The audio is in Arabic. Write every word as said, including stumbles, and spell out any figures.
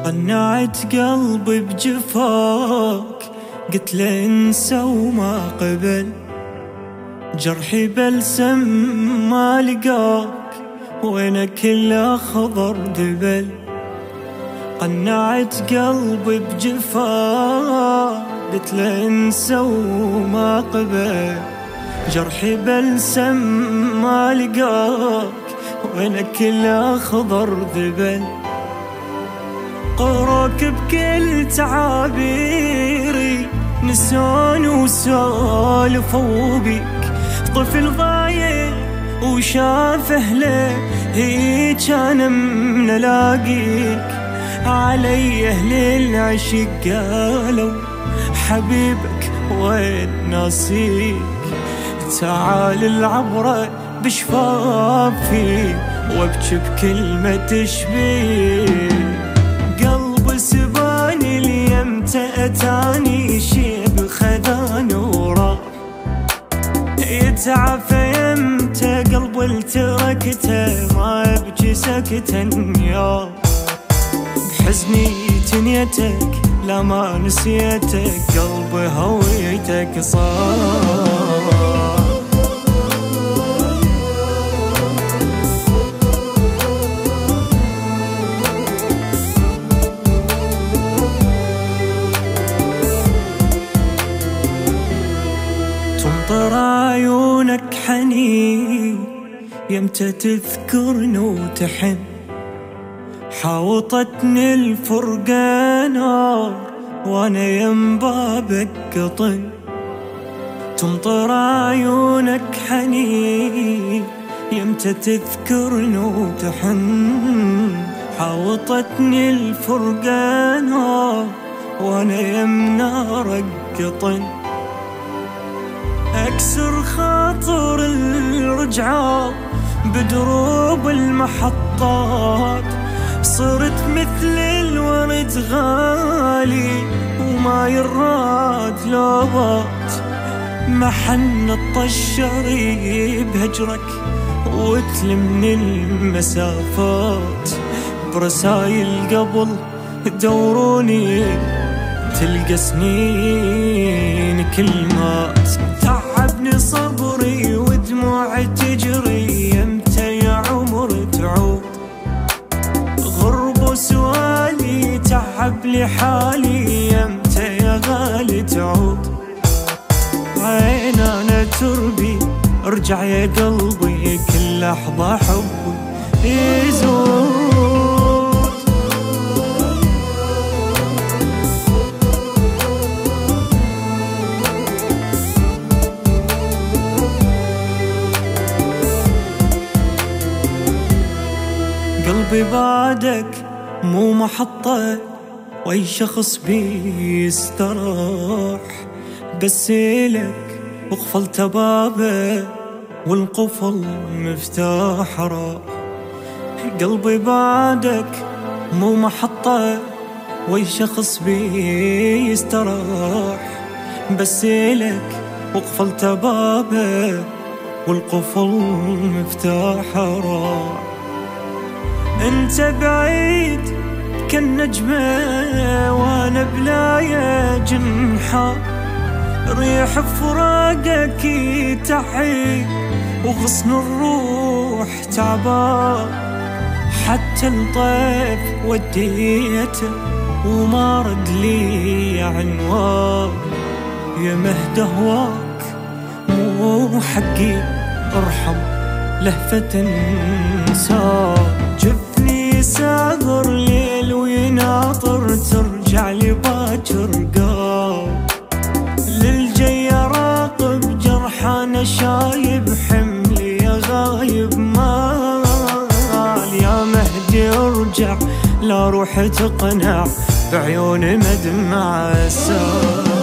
قنعت قلبي بجفاك، قلت له انسى وما قبل، جرحي بلسم ما لقاك، وينك الا خضر دبل. قنعت قلبي بجفاك، قلت له انسى وما قبل، جرحي بلسم ما لقاك، وينك الا خضر ذبل. قروك بكل تعابيري نسون وسولفوا بيك، طفل ضايع وشاف اهله هيج انا من الاقيك. علي اهل العشق قالوا حبيبك وين ناسيك، تعال العبره بشفافي وابكي بكلمه تشبيك. قلب سباني اليمتى اتاني شيب خذان وراح، يتعافى يمتى قلب التركته ما ابكي سكتا يا بحزني تنيتك لا ما نسيتك، قلبي هويتك صار. تمطر عيونك حنين يمتى تذكرني وتحن، حاوطتني الفرقة نار وانا يم بابك قطن. تمطر عيونك حنين يمتى تذكرني وتحن، حاوطتني الفرقة نار وانا يم نارك قطن. اكسر خاطر الرجعات بدروب المحطات، صرت مثل الورد غالي وما يراد لوبات. محن الطشري بهجرك وتلمني المسافات، برسايل قبل دوروني تلقى سنين كلمات. تعبني صبري ودموعي تجري يمتى يا عمر تعود، غرب سؤالي تعب لي حالي يمتى يا غالي تعود. عين انا تربي ارجع يا قلبي كل لحظة حبي يزود. قلبي بعدك مو محطة واي شخص بيستراح، بس إلك وقفلت بابه والقفل مفتاح راح. قلبي بعدك مو محطة واي شخص بيستراح، بس إلك وقفلت بابه والقفل مفتاح راح. انت بعيد كالنجمة وانا بلايا جنحة، ريح فراقك يتعي وغصن الروح تعبان. حتى الطيف وديته وما رد لي عنوان، يا مهد هواك مو حقي ارحم لهفة انسان. جفني ساهر ليل ويناطر ترجع لي باكر قام، للجي راقب جرح انا شايب حملي يا غايب مال. يا مهدي ارجع لا روح تقنع بعيون مدمع السال.